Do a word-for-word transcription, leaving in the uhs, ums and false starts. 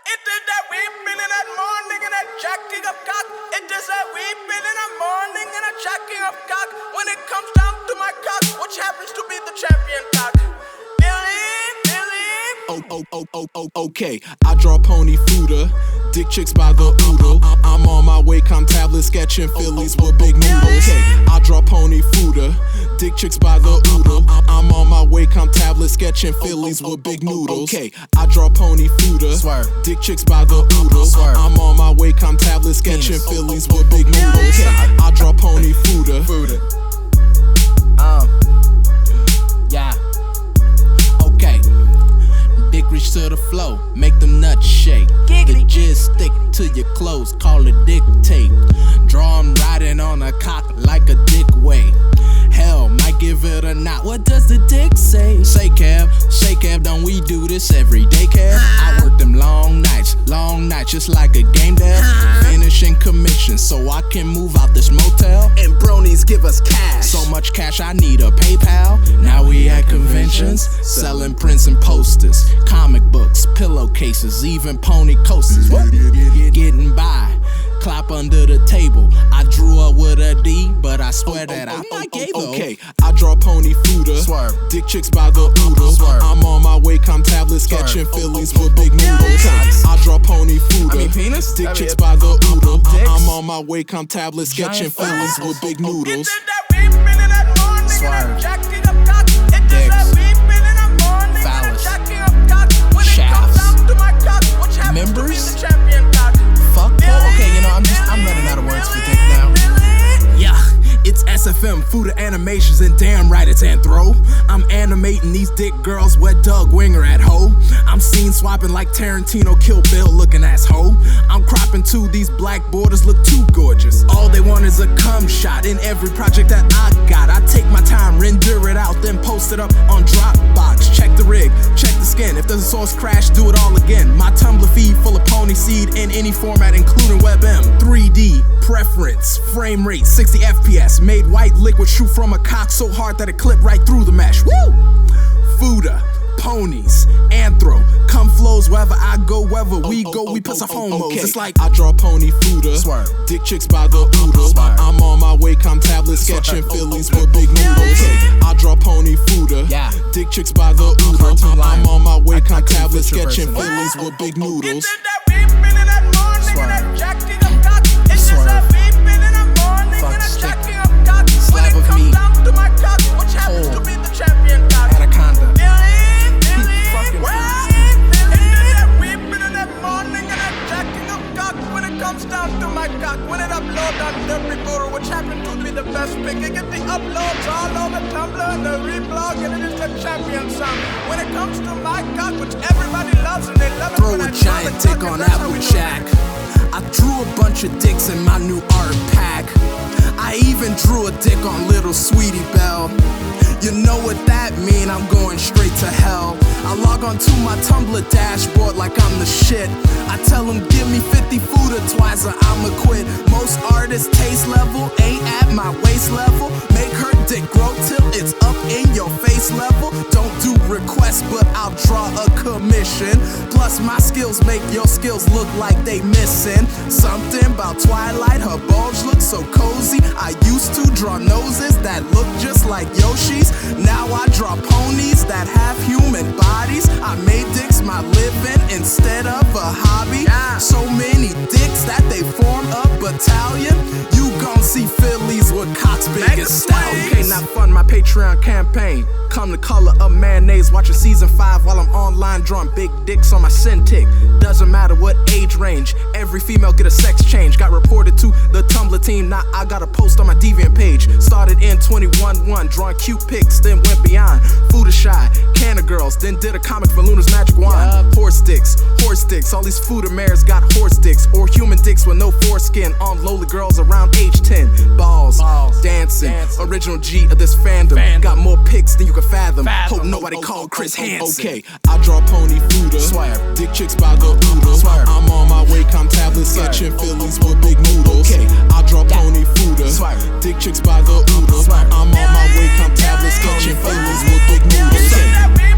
It is that weeping in that morning and that jacking of cock. It is that weeping in the morning and that jacking of cock. When it comes down to my cock, which happens to be the champion cock. Believe, believe. Oh, oh, oh, oh, oh, okay. I draw pony fooder, dick chicks by the oodle. I'm on my way, com tablet sketching Phillies with big noodles. Okay, I draw pony fooder, dick chicks by the oodle. I'm on my way, com tablet sketching Phillies with big noodles. Okay, I draw pony fooder, dick chicks by the oodle. I'm on my way, com tablet sketching Phillies with big noodles. Okay, I draw pony fooder. Um, yeah. Okay. Dick reach to the flow, make them nuts shake. The jizz stick to your clothes, call it dictate. Draw 'em riding on a cock like a dick way. Hell, might give it a knot. What does the dick say? Say Kev, say Kev, don't we do this every day, Kev? I work them long nights, long nights, just like a game dev. Finishing commission so I can move out this motel. And bronies give us cash. So much cash I need a PayPal. Now we at conventions, selling prints and posters, comic books, pillowcases, even pony coasters. Getting by, clap under the table. I drew up with a D, but I swear that I might gave though. Okay, I draw pony fooder, dick chicks by the oodle. I'm on my way, com tablet sketching Phillies with big noodles. I draw pony fooder, I mean penis? dick I mean, chicks by the oodle. I'm on my way, com tablet sketching Phillies with big noodles. It is that weeping in that morning and that jacking of cock. It is that weeping in the morning and that jacking of cock. When it comes down to my cock, which happens to be the champion cock. Fuck. Oh, okay, you know, I'm just, I'm running out of words for dick now. Yeah, it's S F M, food animations, and damn right it's Anthro. I'm animating these dick girls, wet Doug Winger at ho. I'm scene swapping like Tarantino, Kill Bill looking ass ho. I'm cropping too, these black borders look too gorgeous. All they want is a cum shot in every project that I got. I take my time, render it out, then post it up on Dropbox. Check the rig, check the skin. If there's a source crash, do it all again. My Tumblr feed full of pony seed in any format, including WebM. three D, preference, frame rate, sixty F P S. Made white liquid shoot from a cock so hard that it clipped right through the mesh. Woo! Fooder, ponies, anthro, come flows wherever I go, wherever we Oh, go, oh, we oh, piss off oh, homos. okay. It's like I draw pony fooder, dick chicks by the oodle. I'm on my way, com tablet sketching Phillies with big noodles. I draw pony fooder, Yeah. dick chicks by the oodle. I'm on my way, com tablet sketching Phillies with big It noodles. is that weeping in that morning and that jacking of cock. It is that weeping in the morning and that jacking of cock. When it Slab of comes meat. down to my cock, which happens to be the champion cock. Anaconda. Believe, believe, Fucking well, it is that weeping in that morning and that jacking of cock. When it comes down to my cock, when it upload on Derby Borough, which happens to be the best pick, it get the uploads all over Tumblr and the reblog, and it is the champion sound. When it comes to my cock, which everybody loves and they love it. throw when a I draw giant the dick cock, on and that's how we do it. Applejack. I drew a bunch of dicks in my new art pack. I even drew a dick on little Sweetie Belle. You know what that mean, I'm going straight to hell. I log on to my Tumblr dashboard like I'm the shit. I tell them give me fifty fooder twice or I'ma quit. Most artists' taste level ain't at my waist level. Make her dick grow till it's up in your face level. Don't do requests, but I'll draw a commission. Plus my skills make your skills look like they missing. Something about Twilight, her bulge looks so cozy. I used to draw noses that look just like Yoshi's. Now I draw ponies that have human bodies. I made dicks my living instead of a hobby. So many dicks that they form a battalion. You gon' see Phillies with cocks big as stallions. Okay, not fun, my Patreon campaign. Come the color of mayonnaise, watching season five while I'm online drawing big dicks on my Cintiq. Doesn't matter what age range, every female get a sex change. Got reported to the Tumblr team, now I got a post on my Deviant page. Started in twenty-one one, drawing cute pics, then went beyond. Food shy, Canna girls, then did a comic for Luna's Magic Wand. Horse dicks, horse dicks, all these food mares got horse dicks. Or human dicks with no foreskin on lowly girls around age ten. Balls, Balls dancing, dancing. original G of this fandom. Fandom. Got more pics than you can fathom. Fathom. Hope nobody Oh, oh, called oh, Chris oh, oh, Hansen. Okay, I draw pony fooder, Swerve. dick chicks by the oodle. Swerve. I'm on my way, com tablet sketching Phillies with big noodles. Okay, I draw pony fooder, Swerve. dick chicks by the oodle. Swerve. I'm on my way, com tablet sketching Phillies with big noodles. It is Okay. that weeping